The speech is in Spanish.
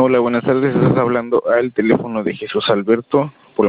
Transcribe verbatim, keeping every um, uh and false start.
Hola, buenas tardes. Estás hablando al teléfono de Jesús Alberto. Por